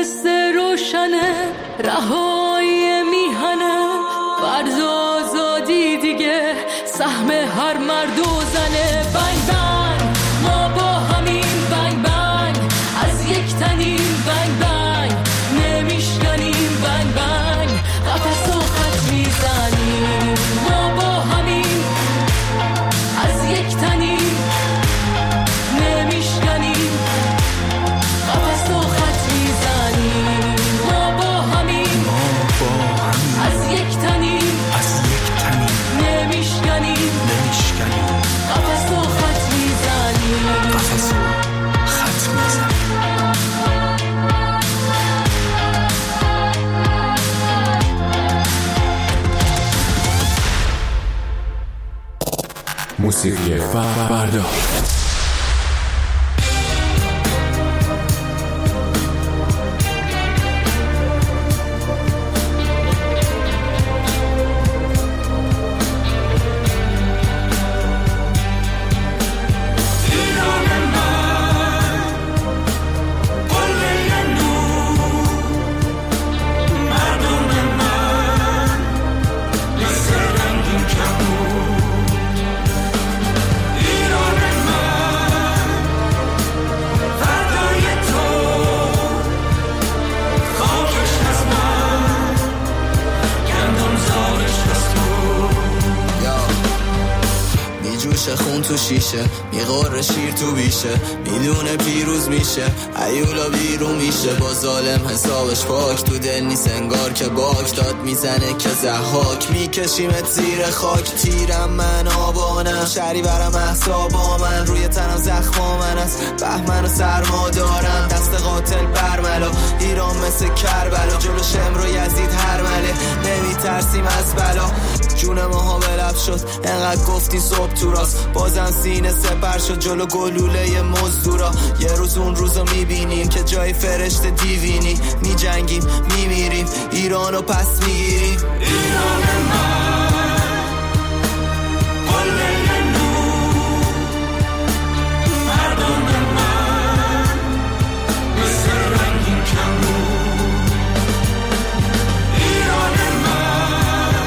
قصه روشنه، رهایی میهنه، فرض و آزادی دیگه سهم هر مرد و زنه. بنگ بنگ ما با همین، بنگ بنگ از یک تنیم، بنگ بنگ نمیشکنیم، بنگ بنگ قفس و خط میزنیم. ما با همین از یک تنیم، نمیشکنیم، قفس و خط میزنیم. ما با همین از یک تنیم، نمیشکنیم، قفس و خط میزنیم. موسیقی فردا. خون تو شیشه، میغور شیر تو بیشه، میدونه پیروز میشه، ایولا بیرون میشه. با ظالم حسابش پاک، تو دل نیست انگار که باک داد میزنه که زحاک. میکشیمت زیر خاک، تیرم من آبانم، شری برم احسابا من، روی تنم زخما من است، بهمن و سرما دارم، دست قاتل برملا، ایران مثل کربلا، جلو شمر و یزید هر مله، نمیترسیم از بلا. جون ماها به لب شد، انقدر گفتی صبح تو راست، بازم سینه سپر شد جلو گلوله مزدورا. یه روز اون روزو میبینیم که جای فرشته دیوینی، میجنگیم میمیریم، ایرانو پس میگیریم. ایران من قله نور، مردم من مثل رنگین کمون. ایران من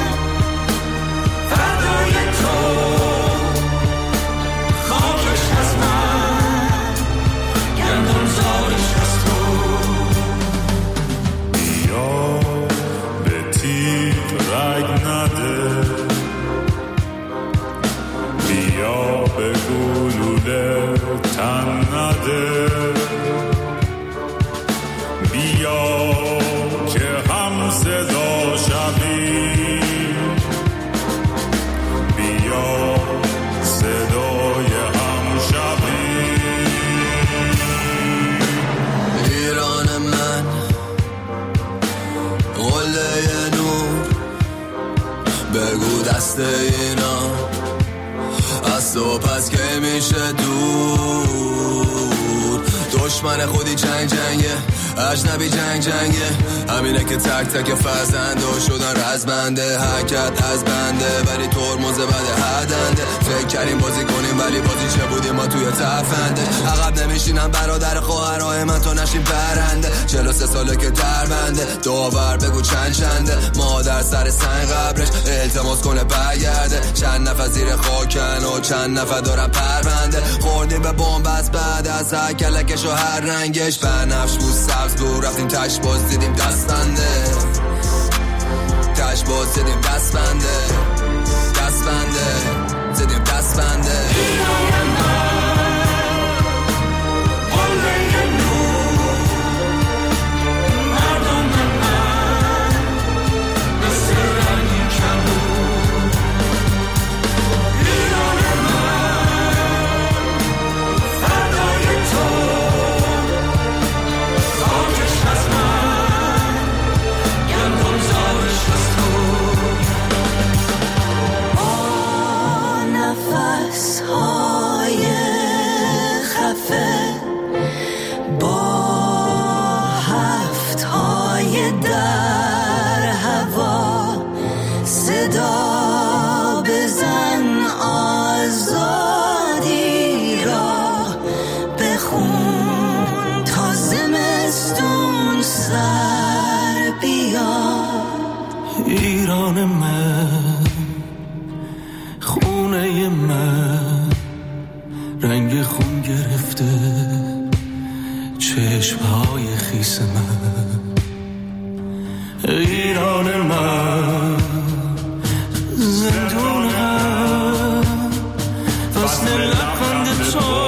فردای تو، خاکش از من، گندم زارش از تو. بیا به تیغ رگ نده، بیا به گلوله تن نده، بیا که هم صدا شویم، بیا صدای هم شویم. ایران من قله نور، بگو دست اینا از تو پس که میشه دور. دشمن خودی جنگ جنگه، اجنبی جنگ جنگه، همینه که تک تک فرزنده شدن رزمنده، حرکت از بنده ولی ترمز بده هدنده. فکر کردیم بازی کنیم ولی بازی چه بودیم ما توی تفنده. عقب نمیشینم برادر خواهرای من تو نشیم برنده، 43 ساله که در بنده، داور بگو چند چنده. مادر سر سنگ قبرش التماس کنه برگرده، چند نفر زیر خاکن و چند نفر دارن پرونده. خوردیم به بمب از بعد از هر کلکش و هر رنگش، بنفش بود سبز بود، رفتیم تش باز دیدیم دست بنده، تش باز دیدیم دست بنده، دست بنده دیدیم دست بنده. چشمهای خیس من، ایران من، زندون من، فصل لبخند تو،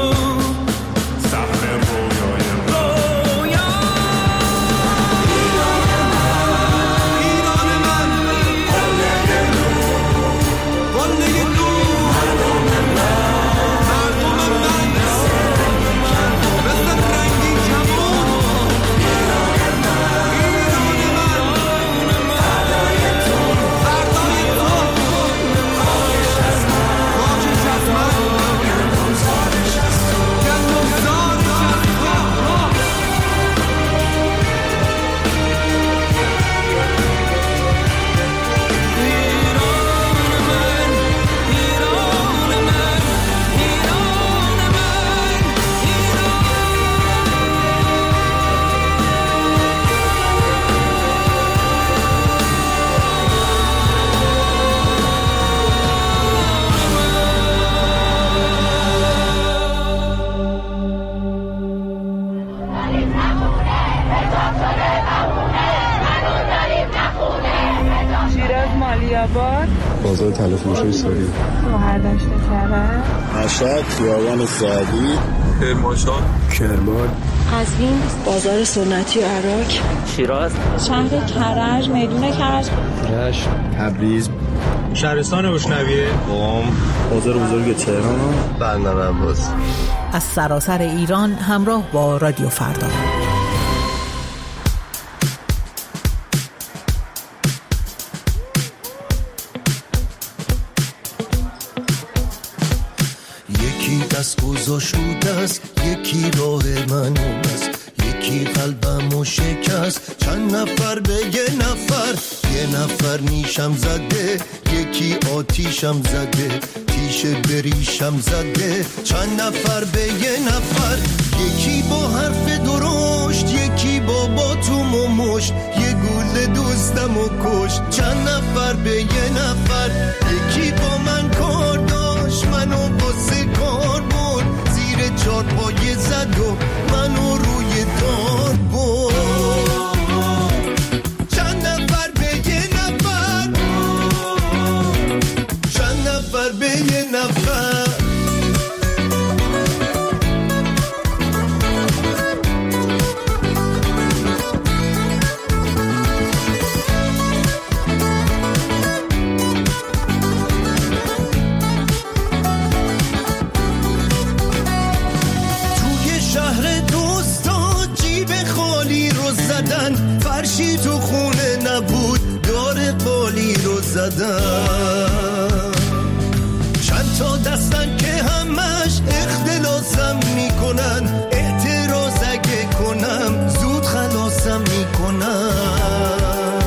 بازار تلفروشی ساری، شهردشت کرد، مشهد، خیابان سعدی، کرمانشاه، کرمان، قزوین، بازار سنتی و عراق، شیراز، شهر کرج، میدون کرج، رشت، تبریز، شهرستان بشنویه، قم، بازار بزرگ تهران، بندر عباس. از سراسر ایران همراه با رادیو فردا. دست گذاشت است، یکی راه من است، یکی قلبمو شکست. چند نفر به یه نفر نیشم زده، یکی آتیشم زده، تیشه بریشم زده. چند نفر به یه نفر، یکی با حرف درشت، یکی با باتوم و مشت، یه گل دوستمو کشت. چند نفر به یه نفر، یکی با من کار داشت، منو واسه کار برد، زیر چار پایه زد و منو روی دار برد. چند نفر به یه نفر، چند نفر به یه نفر. فرشی تو خونه نبود، دار قالی رو زدن. چند تا دستن که همش اختلاسم میکنن، اعتراض اگه کنم زود خلاصم میکنن.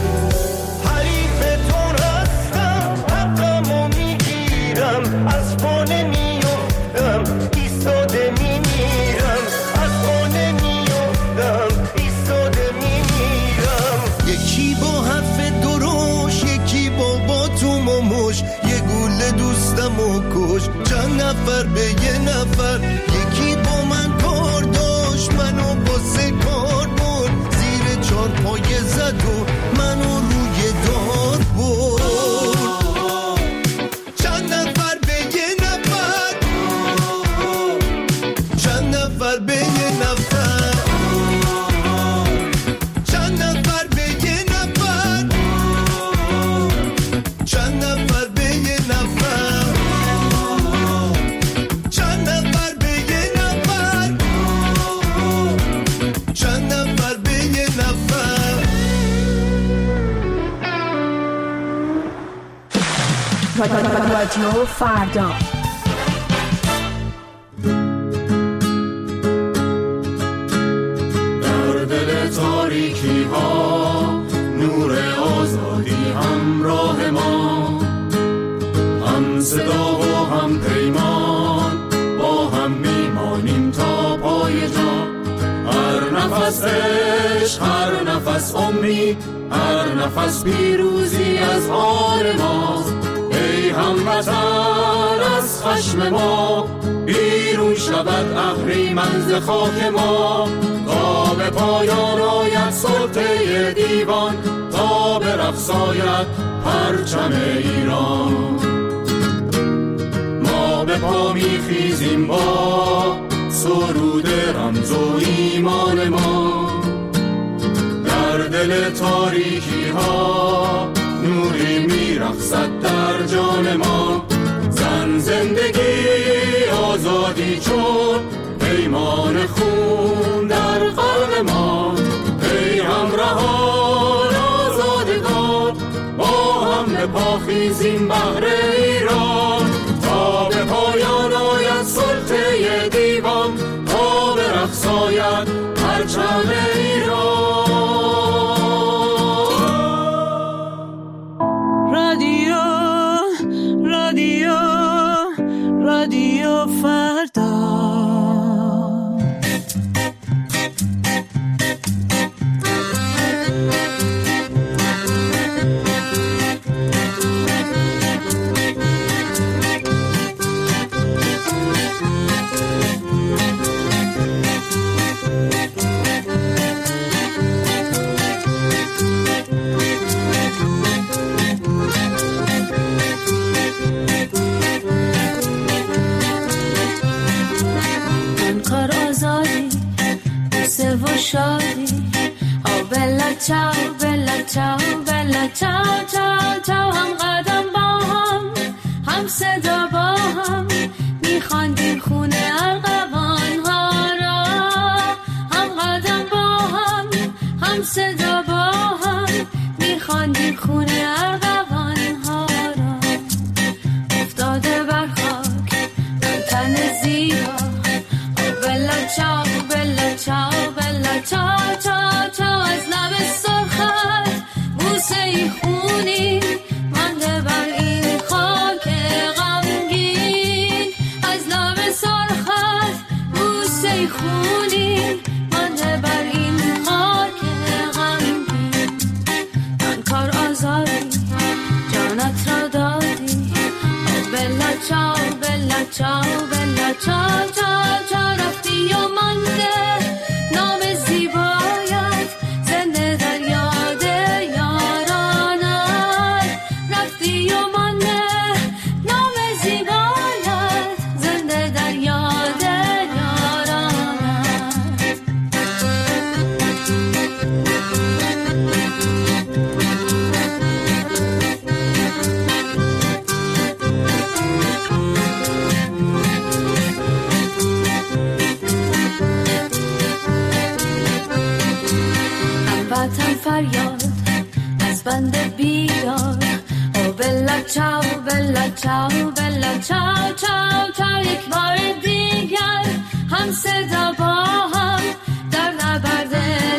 حریفتون هستم، حقمو میگیرم، از پانه میفتم، ایستاده میمیرم، از پانه میفتم، ایستاده میمیرم. یکی با حرف دروش، یکی با باتوم و مش، یه گوله دوستمو کش. چند نفر به یه نفر، یکی با من کار داشت، منو واسه کار برد، زیر چار پایه زد و منو روی دار برد. چند نفر به یه نفر، چند نفر به یه نفر، چند نفر به یه نفر، چند نفر به یه نفر، چند نفر به یه نفر، چند نفر به یه نفر. رادیو فردا. در دل تاریکی ها نور آزادی همراه ما، هم صدا و هم پیمان، با هم میمانیم تا پای جان. هر نفس عشق، هر نفس امید، هر نفس پیروزی از آن ما. ای هموطن از خشم ما، بیرون شود اهریمن ز خاک ما، تا به پایان آید سلطه دیوان، تا برقصاید پرچم ایران. ما به پا میخیزیم با سرود رمز و ایمان ما، در دل تاریکی ها نوری میرقصد در جان ما. زن زندگی آزادی چون پیمان خون در قلب ما. ای همراهان آزادگان با هم به پا خیزیم بهر ایران، تا به پایان آید سلطه دیوان، تا برقصاید پرچم ایران. رادیو فردا. شادی او بلا چاو بلا چاو بلا چاو چاو چاو، هم قدم با هم صدا با هم میخواندیم خونه ارغوان ها را، هم قدم با هم صدا با هم میخواندیم خونه ارغوان ها را. افتاده بر خاک تن زیبا او بلا چاو بلا چاو چاو چاو چاو، از لب سرخت بوسه ای خونی مانده بر این خاک غمگین، از لب سرخت بوسه ای خونی مانده بر این خاک غمگین. من کار آزادی جانت را دادی او بلا چاو بلا چاو بلا چاو چاو چاو، رفتی و مانده نام زیبایت زنده در یاد یارانت، رفتی و مانده نام زیبایت زنده در یاد یارانت. وطن فریاد از بند بیدار او بلا چاو بلا چاو بلا چاو چاو چاو، یک بار دیگر هم صدا با هم در نبرد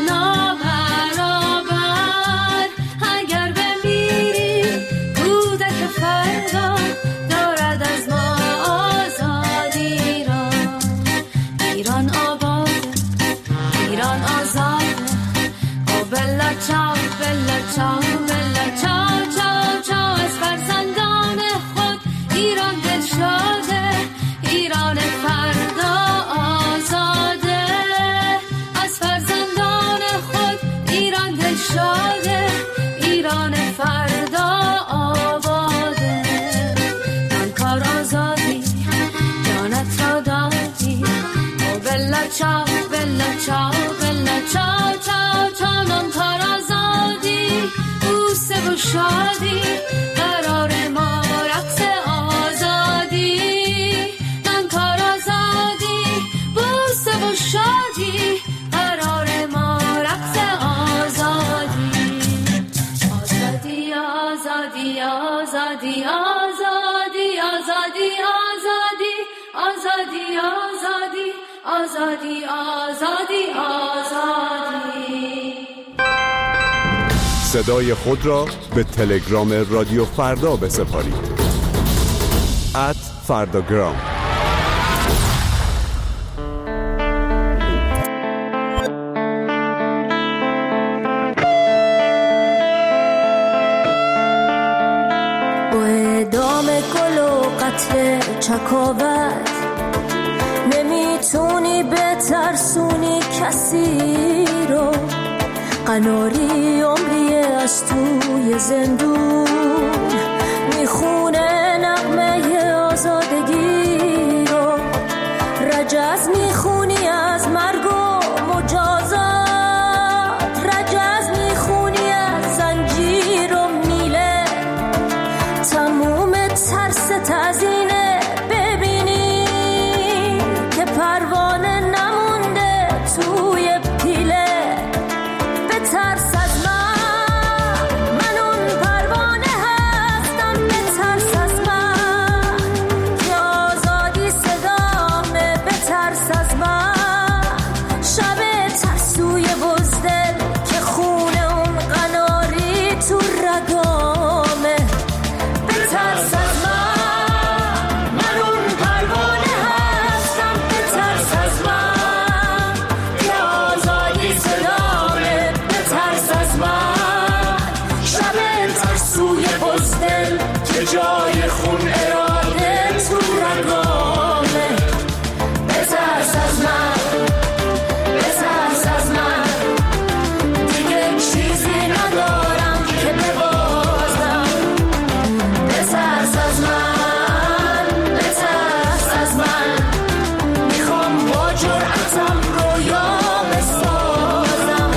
نابرابر. اگر بمیریم کودک فردا دارد از ما آزادی را. ایران آباد ایران آزاد بلا چاو بلا چاو بلا چاو چاو چاو، از فرزندان خود ایران دل شاده، ایران فردا آزاده. از فرزندان خود ایران دل شاده، ایران فردا آباده. من کار آزادی جانت را دادی او بلا چاو بلا چاو بلا چاو چاو چاو، من کار آزادی بوسه و شادی قرار ما رقص آزادی. من کار آزادی بوسه و شادی قرار ما رقص آزادی. آزادی آزادی آزادی آزادی آزادی آزادی آزادی آزادی آزادی آزادی. صدای خود را به تلگرام رادیو فردا بسپارید. @فرداگرام. با اعدام گل و قتل چکاوت نترسونی کسی رو، قناری عمری از توی زندون میخونه نغمه آزادگی رو، رجز میخونی از مرگ و مجازات، رجز میخونی از زنجیر و میله، تموم ترس تزینه ببینی که پروانه نمونده توی پیله، به ترس از من اون پروانه هستم، به ترس از من که آزادی صدامه، به ترس از من شب ترسوی بزدل که خونه اون قناری تو رگامه، به ترس از من اون پروانه هستم، به ترس از من که آزادی صدامه، به ترس از من شب ترسوی بزدل که جای خون اراده تو رگامه، به ترس از من، به ترس از من دیگه چیزی ندارم که ببازم، به ترس از من، به ترس از من میخوام با جرأتم رویا بسازم.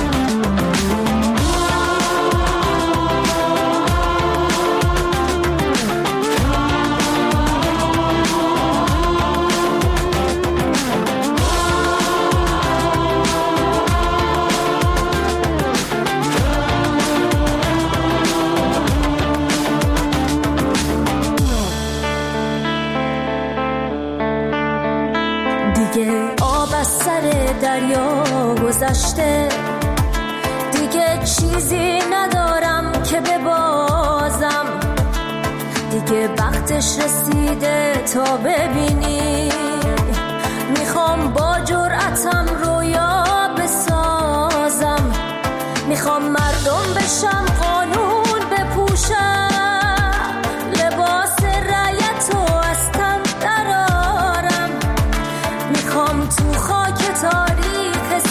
دیگه آب از سر دریا گذشته، دیگه چیزی ندارم که ببازم، دیگه وقتش رسیده تا ببینی میخوام با جرأتم رویا بسازم، میخوام مردم بشم، قانون بپوشم، لباس رعیت و از تن درارم، میخوام تو خاک تاریخ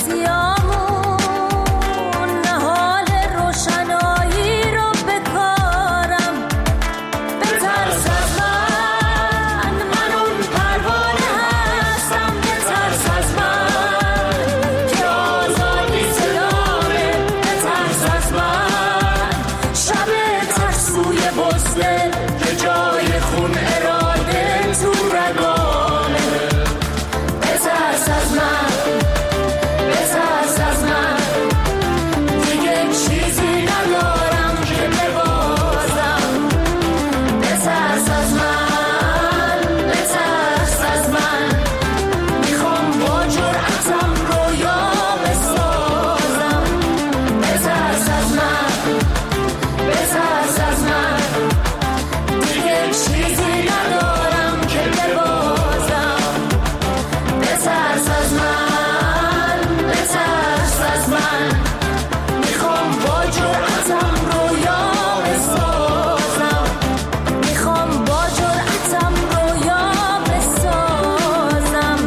سیامون نهال روشنایی رو بکارم، به ترس از من اون پروانه هستم، به ترس از من که آزادی صدامه، به ترس از من شب ترسوی بزدل که جای خون اراده تو رگامه، به ترس از من، به ترس از من دیگه چیزی ندارم که ببازم، به ترس از من، به ترس از من میخوام با جرأتم رویا بسازم، به ترس از من، به ترس از من دیگه چیزی ندارم که ببازم، به ترس از من، به ترس از من میخوام با جرأتم رویا بسازم، میخوام با جرأتم رویا بسازم.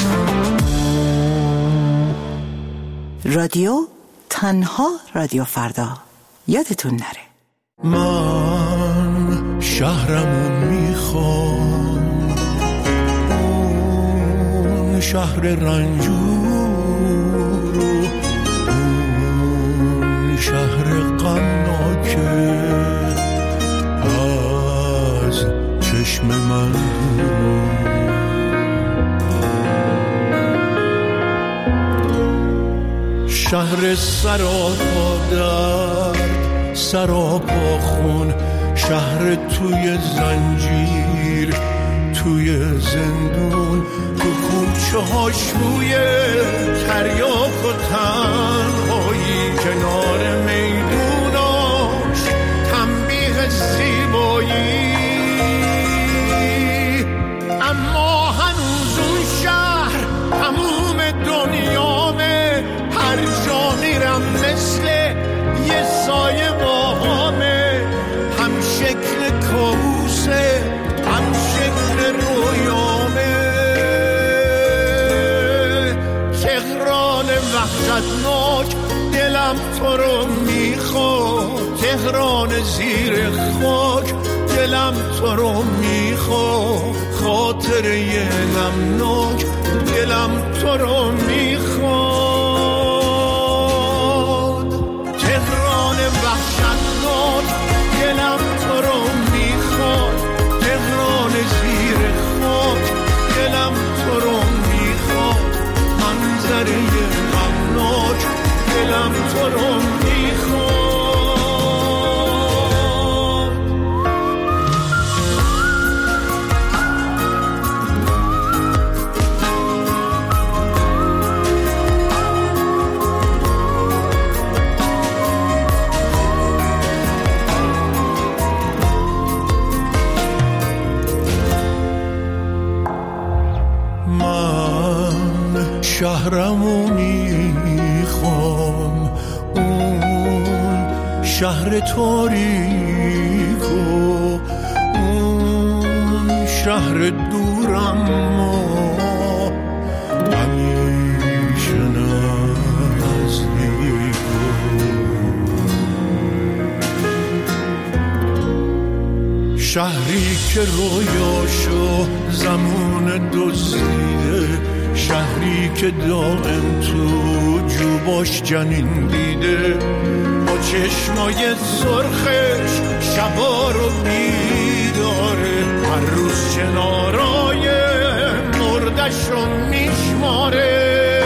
رادیو تنها رادیو فردا، یادتون نره. من شهرمون میخوام، اون شهر رنجور، اون شهر غمناکه از چشم من دور، شهر سراپا درد، سراپا خون، شهر توی زنجیر، توی زندون، تو کوچه هاش روی تریاک و تنهایی، کنار میدوناش تنبیه زیبایی، اما هنوز اون شهر تموم دنیامه، هر جا میرم مثل یه سایه باهامه، هم شکل کابوسه هم شکل رویامه، وحشتناک دلم تو رو میخواد، تهران زیر خاک دلم تو رو میخواد، خاطره غمناک دلم تو رو میخواد، تهران وحشتناک دلم تو رو میخواد، تهران زیر خاک دلم تو رو میخواد، منظره غمناک دلم تو رو میخواد. شهرمو میخوام، اون شهر تاریکو، اون شهر دورم همیشه نزدیکو، شهری که رویاشو زمان دزدیده، شهری که دائم تو جوباش جنین دیده، با چشمای سرخش شبا رو بیداره، هر روز چنارای مردش رو میشماره،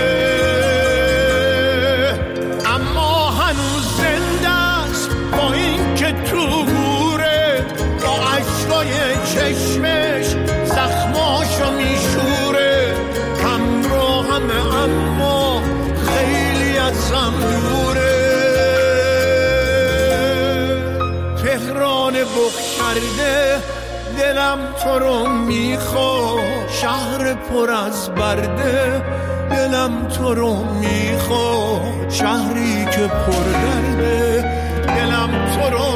اما هنوز زنده است با این که تو گوره، با عشقای چشمش زخماشو میشوره، اما خیلی ازم دوره، تهران بخ کرده دلم تو رو میخواد، شهر پر از برده دلم تو رو میخواد، شهری که پر درده دلم تو رو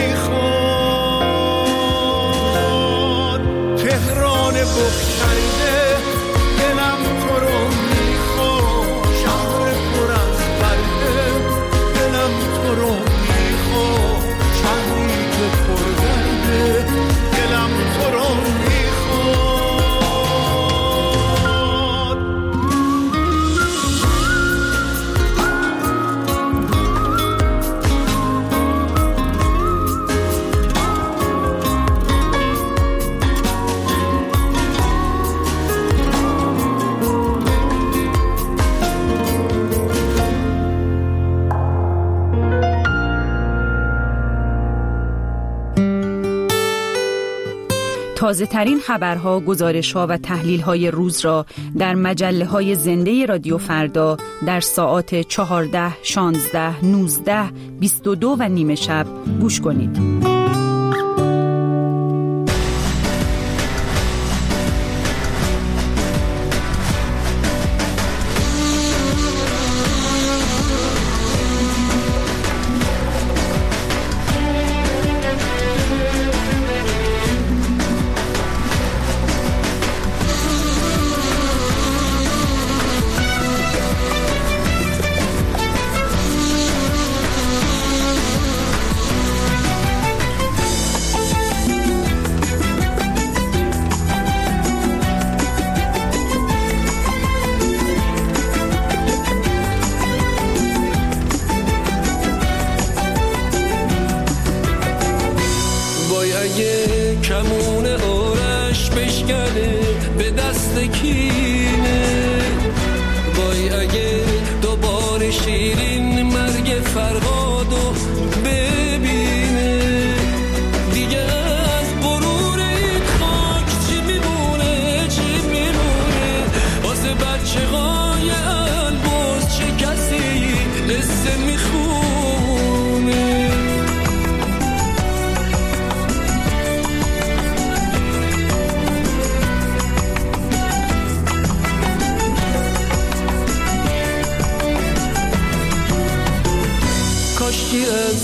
میخواد، تهران بخ کرده دلم تو رو میخواد، شهر پر از برده دلم تو رو میخواد، شهری که پر درده دلم تو رو تازه ترین خبرها، گزارش‌ها و تحلیل‌های روز را در مجله‌های زنده رادیو فردا در ساعات 14, 16, 19, 22 و نیم شب گوش کنید.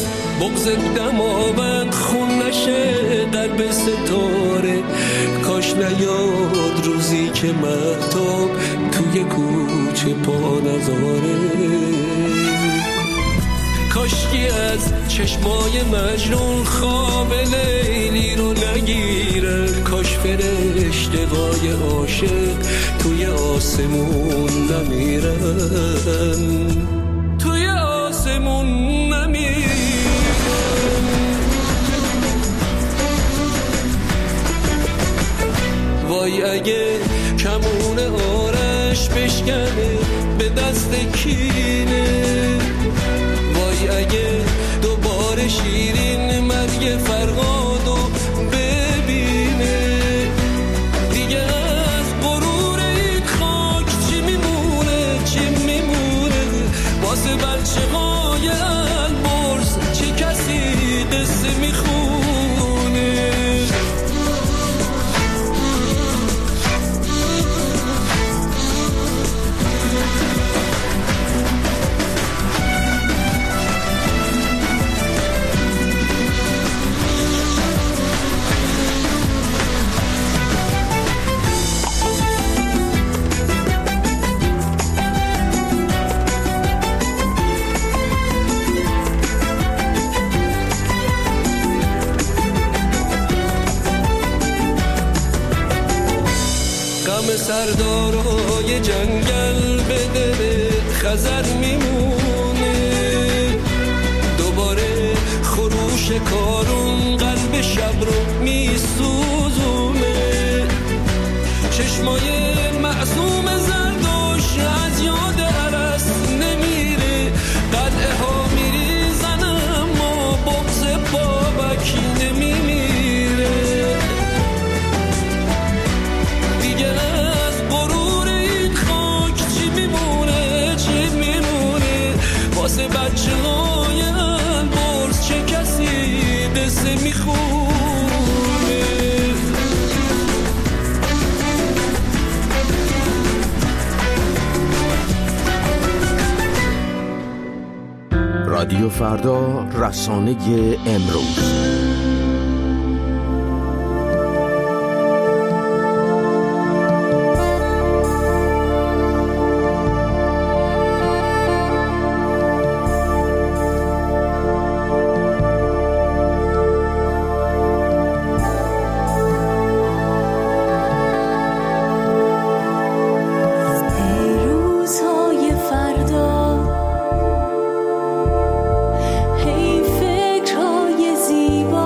بغض دماوند خون نشه در به ستاره، کاش نیاد روزی که مهتاب توی کوچه پا نذاره. کاشکی از چشمای مجنون خواب لیلی رو نگیره، کاش فرشته‌های عاشق توی آسمون نمیرن، توی آسمون نمیرن. وای اگه کمون آرش بشکنه به دست کینه، وای اگه دوباره شیرین مرگ فرهادو ببینه. دیگه از غرور این خاک چی میمونه، چی میمونه؟ واسه بچه های البرز چه کسی قصه میخونه؟ سردارای جنگل به دل خزر میمونه، دوباره خروش کارون قلب شب رو میسوزونه. چشمای معصوم زردوش از یاد عرس نمیره، قلعه ها میریزن اما بغض بابک نمیمیره. دیگه واسه بچه های البرز چه کسی قصه میخونه؟ رادیو فردا، رسانه امروز. زیبا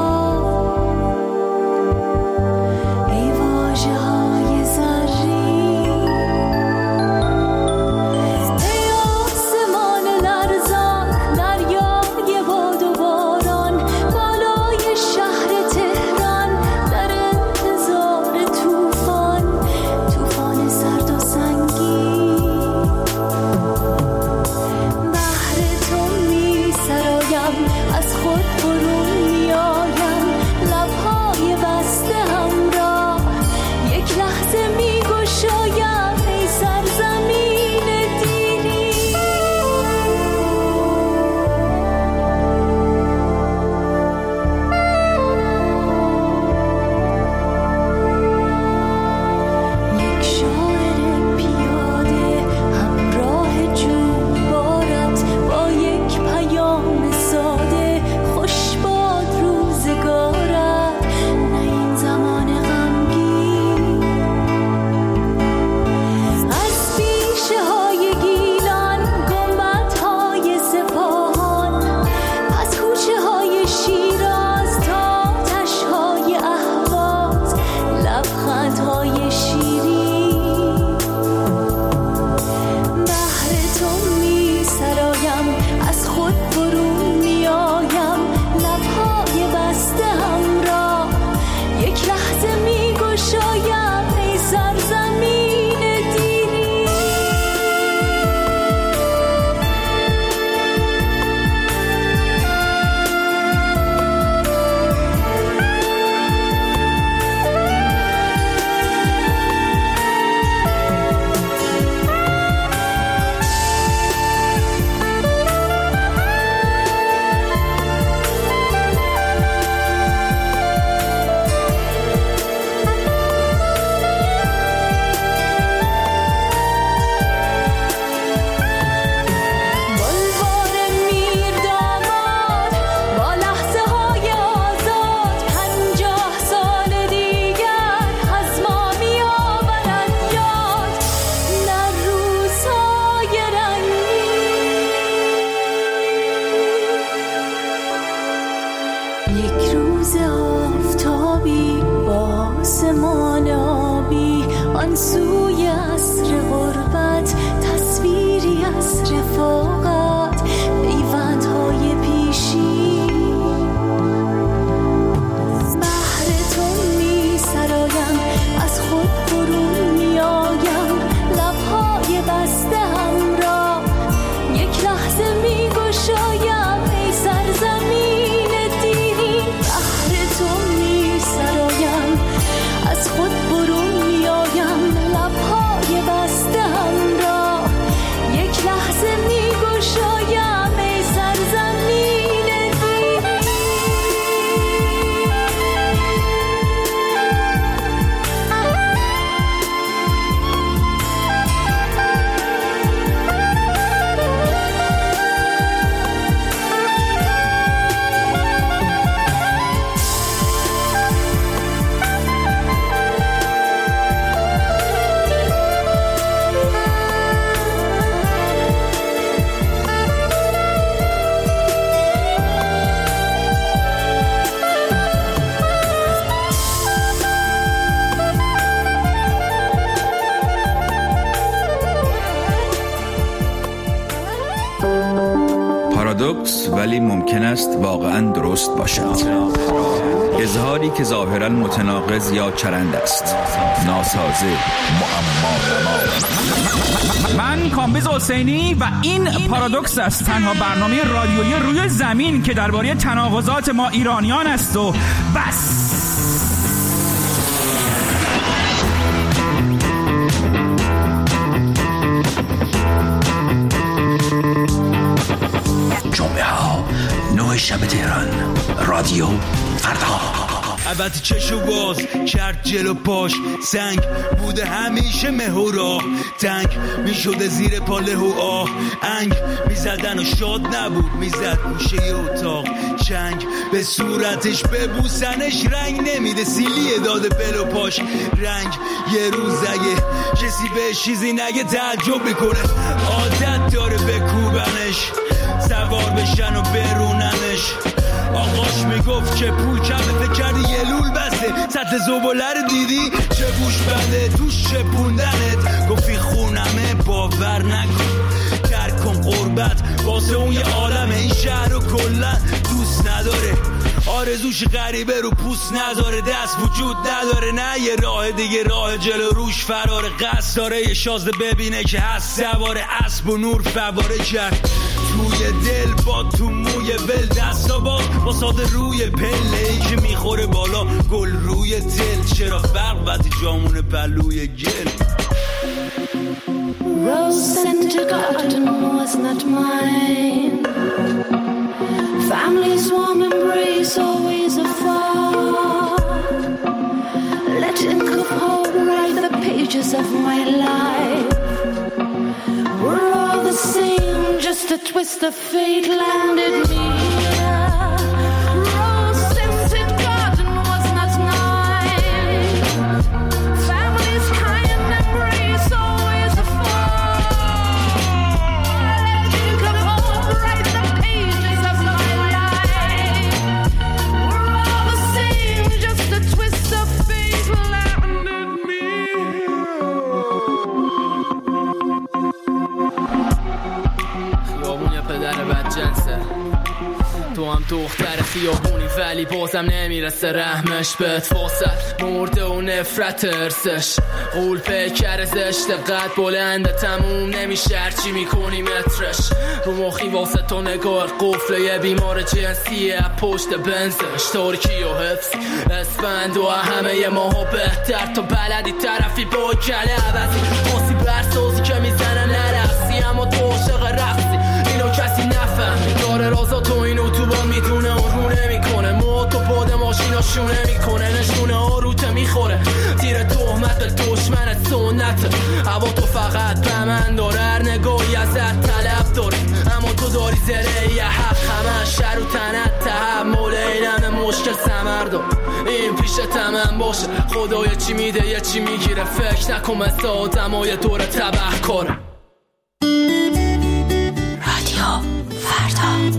پارادوکس ولی ممکن است واقعا درست باشد. اظهاری که ظاهرا متناقض یا چرند است. ناسازه، معما. من کامبیز حسینی و این پارادوکس است، تنها برنامه رادیویی روی زمین که درباره تناقضات ما ایرانیان است و بس. جمعه ها 9 شب تهران، رادیو فردا. البته چشو باز کرد جلو پاش، سنگ بوده همیشه مه و راه، تنگ میشده زیر پاله و آه، انگ میزدن و شاد نبود، میزد گوشه اتاق، چنگ به صورتش ببوسنش رنگ نمیده، سیلیه داده بلو پاش رنگ. یه روز اگه کسی به چیزی نگه تعجب میکنه، عادت داره بکوبنش، سوار بشن و بروننش. آقاش میگفت که پول کمه، فکر کردی یه لول بسته، سطل زباله رو دیدی چه بوش بنده توش چپوندنت. گفتی خونمه باور نکن، ترک کن قربت واسه اون یه عالمه، این شهر رو کلن دوست نداره، آرزوش غریبه رو پوست نداره، دست وجود نداره، نه یه راه دیگه راه جلو روش فراره، قصد داره یه شازده ببینه که هست سواره اسب و نور فواره کرد توی دل با تو موی ول، دستا با ساده روی پله ای که میخوره بالا گل روی دل، چرا فرق وقتی جامون پلوی گل. Rose scented garden was not mine, family's warm embrace always afar, letting go write the pages of my life. We're all the same, just a twist of fate landed me here. Rose scented garden was not mine, family's kind embrace always afar, letting go write the pages of my life. We're all the same, just a twist of fate landed me خیابون یه پدر بدجنسه، تو هم دختر خیابونی ولی بازم نمیرسه رحمش بهت، واسه مرده و نفرت ارسش قول پیکر زشت قد بلنده، تموم نمیشه هرچی میکنی مترش، رو مخی واسه تو نگاه قفله یه بیمار جنسیه پشت بنزش، ترکی و حفظ اسفند و همه ماها بهتر، تا بلدی طرفی با کله عوضی، خاصی برسازی که میزنن نرفسی، اما تو عاشق رفتی اینو کسی نفهمی، داره رازا تو اینو تو با میدونه اون رو نمیکنه، موتو پاد ماشینا شونه میکنه، نشونه آروته میخوره، تیر تهمت به دشمنت سنته، هوا تو فقط به من داره، هر نگاهی ازت طلب داره، اما تو داری زره یه حق، همه شر و تنت تحمل اینم مشکل سمردم، این پیش تمام باشه، خدای چی میده یه چی میگیره، فکر نکن مثل آدمای دور تبه کاره. رادیو فردا.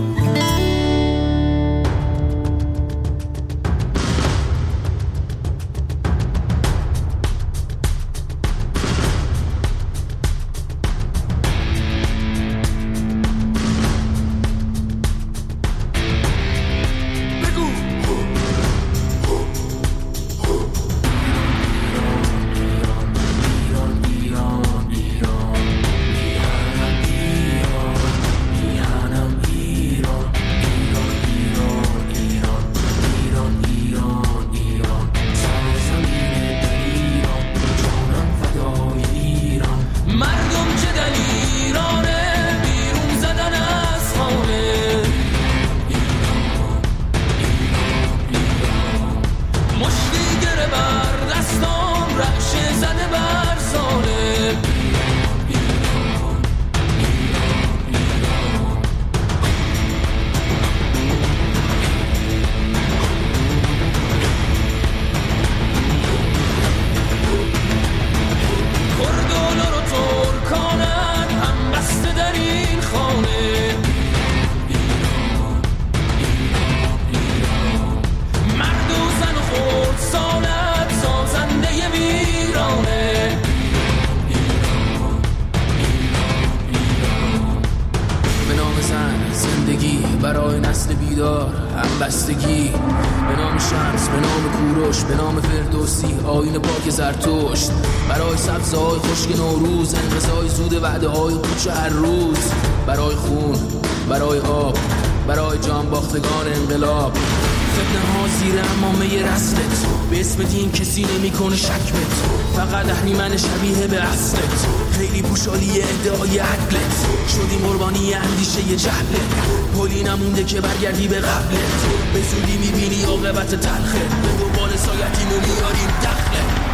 برای نسل بیدار، همبستگی به نام شمس، به نام کوروش، به نام فردوسی، آیین پاک زرتشت، برای سبزهای خشک نوروز، انقضای زود وعده های پوچ هر روز، برای خون، برای آب، برای جان باختگان انقلاب. فتنه ها زیر امامه رسلت، به اسم دین کسی نمی کنه شک بت، فقط اهریمن شبیه به اصلت، خیلی پوشالی ادعای عدلت، شدیم قربانی اندیشه جهلت، پلی نمونده که برگردی به قبلت، به زودی میبینی عاقبت تلخت، به دنبال سایتیم و میاریم دخلت.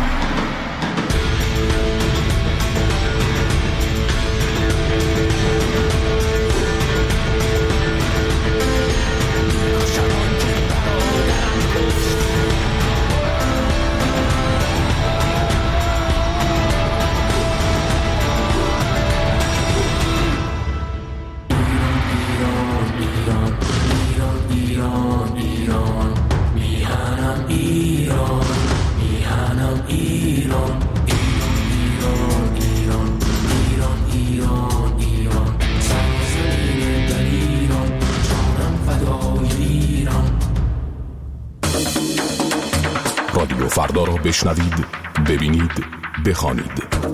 رادیو فردا را بشنوید، ببینید، بخوانید.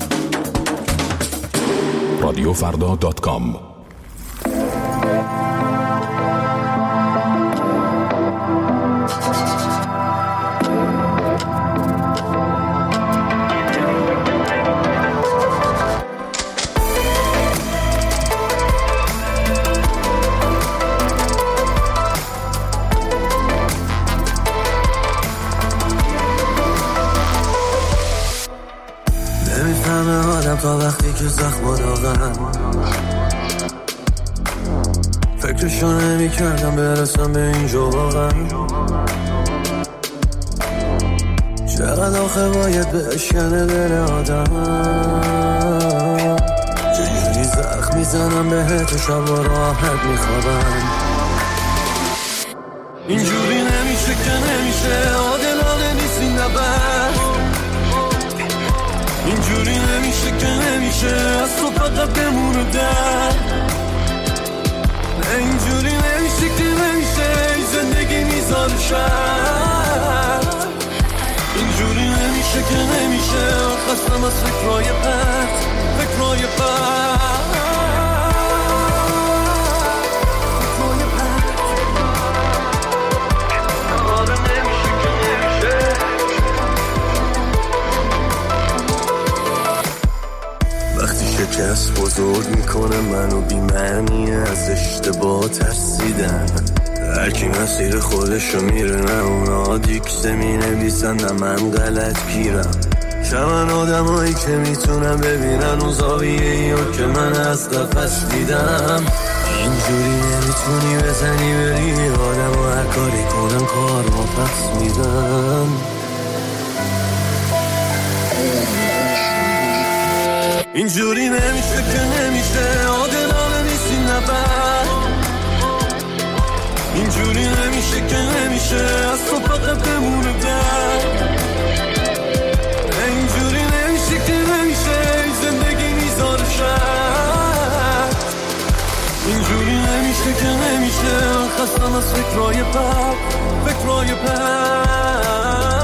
radiofrda.com. تا وقتی که زخم داغم فکرشو نمی کردم برسم به اینجا واقعا. چقدر آخه باید بشکنه دل آدم، چجوری زخم میزنم بهت و شب و راحت میخوابم. اینجوری نمیشه که نمیشه، عادلانه نیست این نبرد. اینجوری نمیشه که نمیشه، از تو فقط بمونه در. اینجوری نمیشه که نمیشه، زندگی میذاره شرط. اینجوری نمیشه که نمیشه، خستم از فکرهای پرت، فکرهای پرت. شکست بزرگ میکنه منو، بی‌معنی از اشتباه ترسیدن. هرکی مسیر خودشو میره، نه اونا دیکسه مینویسن نه من غلط گیرم. شمن آدمایی که میتونم ببینن اون زاویه‌ای رو که من از قفس دیدم. اینجوری نمیتونی بزنی بری آدم و هر کاری کنم کار با پس میدم. اینجوری نمیشه که نمیشه، عادلانه نیست این نبرد. اینجوری نمیشه که نمیشه، از تو فقط بمونه در. اینجوری نمیشه که نمیشه، زندگی میذاره شرط. اینجوری نمیشه که نمیشه، خستم از فکرهای بد، فکرهای بد.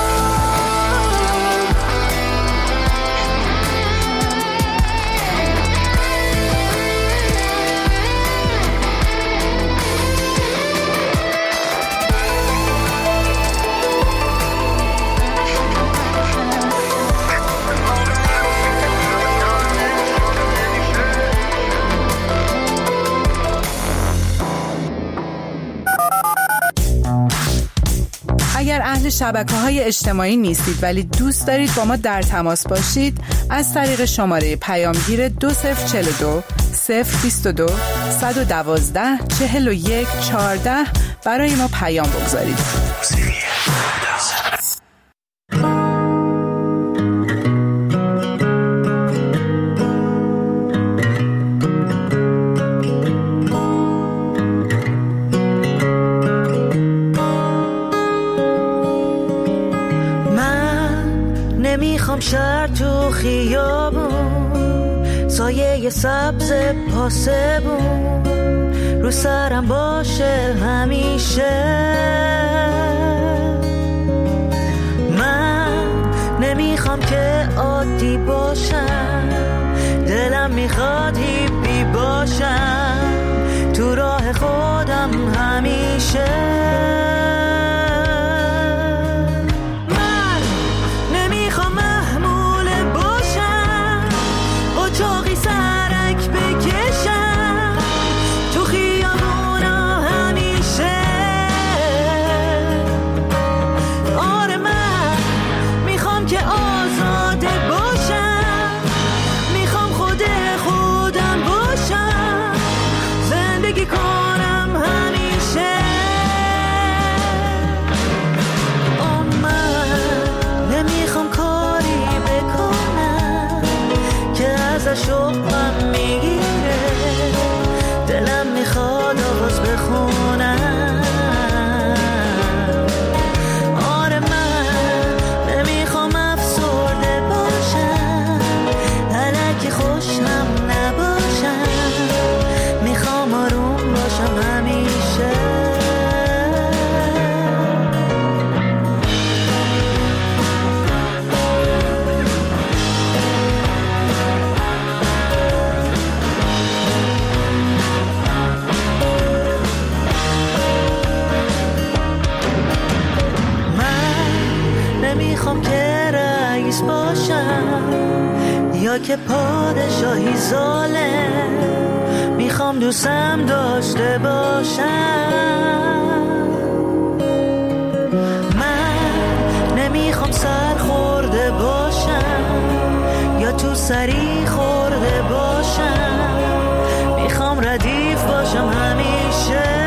اگر اهل شبکه‌های اجتماعی نیستید ولی دوست دارید با ما در تماس باشید، از طریق شماره پیامگیر 2042 022 112 41 14 برای ما پیام بگذارید. نمیخوام شهر تو خیابون، سایه سبز پاسبون، رو سرم باشه همیشه. من نمیخوام که عادی باشم، دلم میخواد هیپی باشم، تو راه خودم همیشه. من نمیخوام محمول باشم، قاچاقی سرک بکشم، تو خیابونا همیشه. آره من میخوام که آزاده باشم، میخوام خودم باشم، زندگی کنم همیشه. من نمیخوام کاری بکنم که ازش شوقم میگیره، دلم میخواد آواز بخونم. آره من نمیخوام افسرده باشم، الکی خوشم نباشم، میخوام آروم باشم همیشه. نمیخوام که رئیس باشم یا که پادشاهی ظالم، میخوام دوستم داشته باشم. من نمیخوام سر خورده باشم یا تو سری خورده باشم، میخوام ردیف باشم همیشه.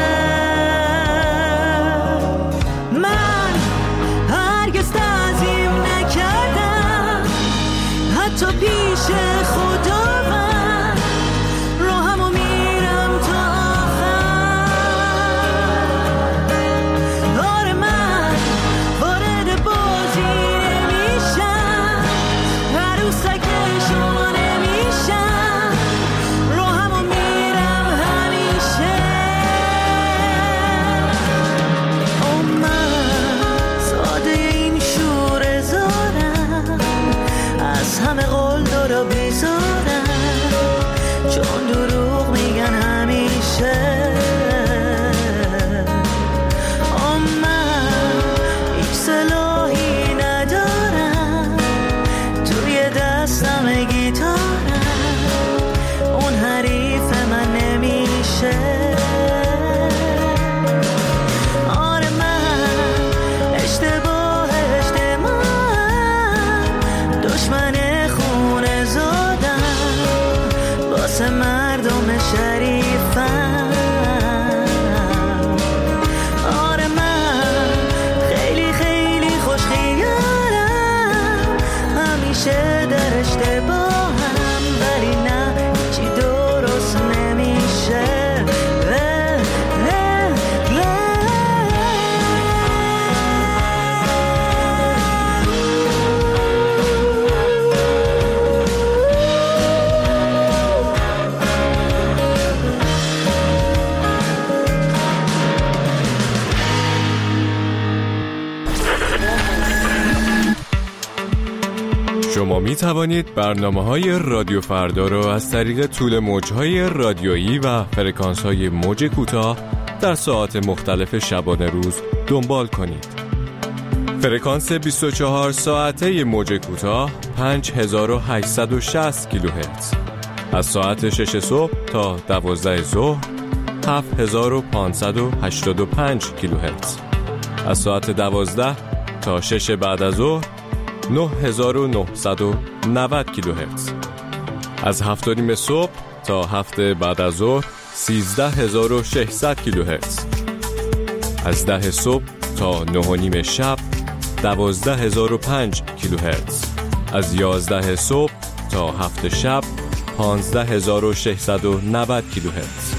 حتی پیش خداوند راهمو میرم تا آخر. آره من وارد بازی نمیشم، عروسک شما نمیشم، راهمو میرم همیشه. من ساده این شور زارم، از همه قول دارا بیزارم، چون دروغ میگن همیشه. من هیچ سلاحی ندارم، توی دستم گیتارم، اون حریف من نمیشه. آره من اشتباه دشمن خونه زادم، واسه مردم شریفم. آره من خیلی خیلی خوش خیالم، همیشه در اشتباهم، ولی نه چی درست نمیشه. شما می توانید برنامه‌های رادیو فردا را از طریق طول موج‌های رادیویی و فرکانس‌های موج کوتاه در ساعات مختلف شبانه روز دنبال کنید. فرکانس 24 ساعته موج کوتاه 5860 کیلوهرتز، از ساعت 6 صبح تا 12 ظهر 7585 کیلوهرتز، از ساعت 12 تا 6 بعد از ظهر 9990 کیلوهرتز، از 7:30 صبح تا 7 بعد از ظهر 13600 کیلوهرتز، از 10 صبح تا 9:30 شب 12005 کیلوهرتز، از 11 صبح تا 7 شب 15690 کیلوهرتز.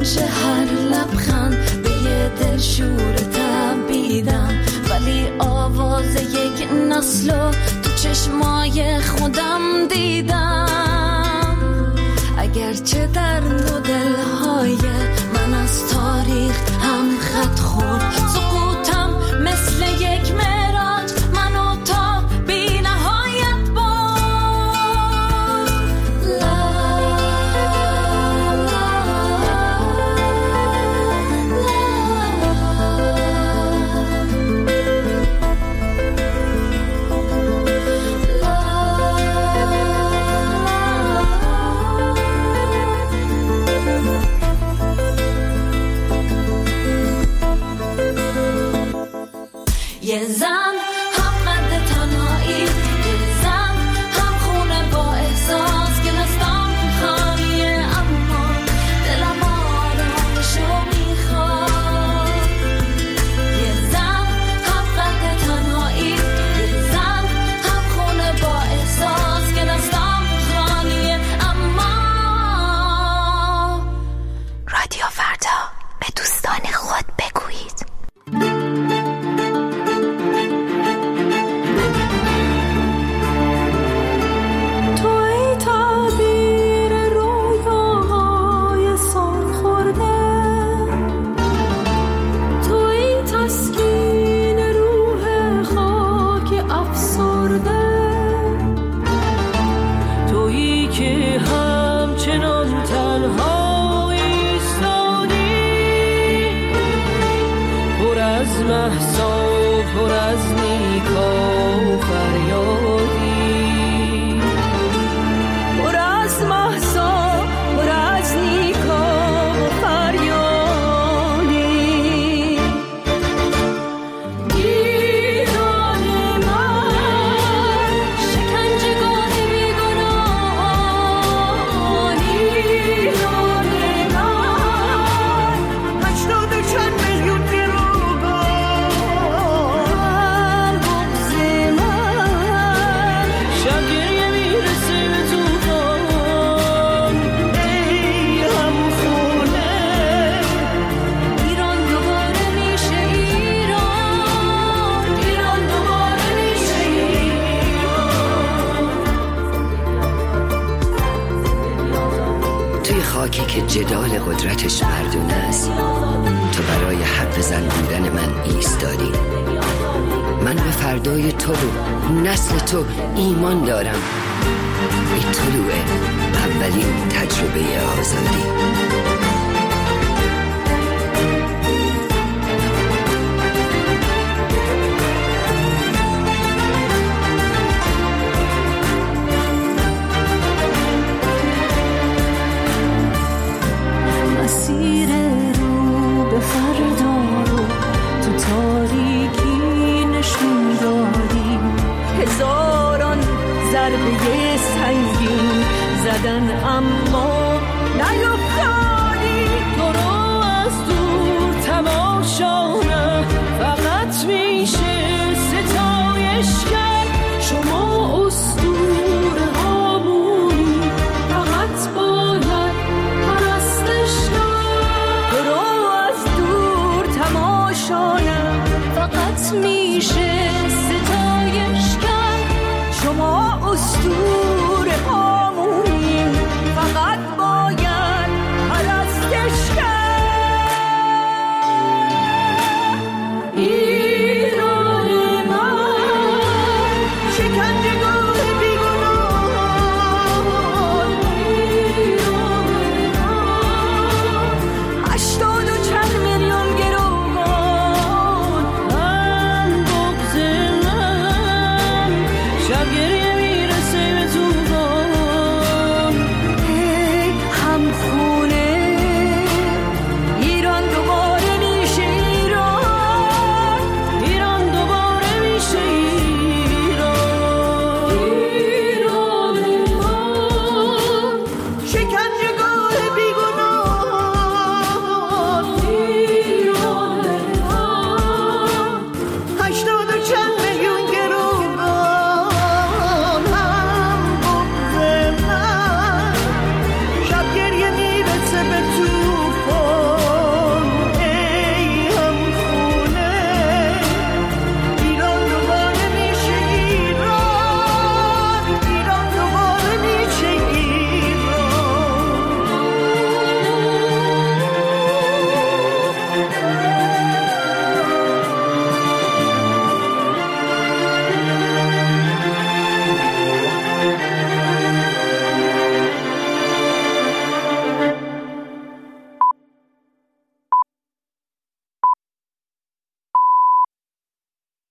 باشه هر لبخند به یه دل شور تبیدم، ولی آواز یک نسلو تو چشمای خودم دیدم. اگرچه در مدل‌های من از تاریخ هم خط خورد، سقوطم مثل یک معراج منو تا بی نهایت برد. یه زن هم قد تنهایی، یه زن هم خونه با احساس که نستم خانیه، اما دلم آرامشو میخواد. یه زن هم قد تنهایی، یه زن هم خونه با احساس که نستم خانیه، اما رادیو فردا به دوستان خود بگویید. پر از نیکا و فریادی، پر از محسا، پر از نیکا و فریادی. ایران من شکنجهگاه بیگناهان، ایران من 80 چند میلیون خاکی که جدال قدرتش مردونه است، تو برای حرف زن بودن من ایستادی. من به فردای تو و نسل تو ایمان دارم. این طلوع اولین تجربه آزادی. مسیر رو به فردا رو تو تاریکی نشون دادی، هزاران ضربه سنگین زدن اما نیفتادی. تو رو از دور تماشا فقط میشه ستایش کرد، شما اسطوره هامونی فقط باید پرستش کرد. تو رو از دور تماشا فقط میشه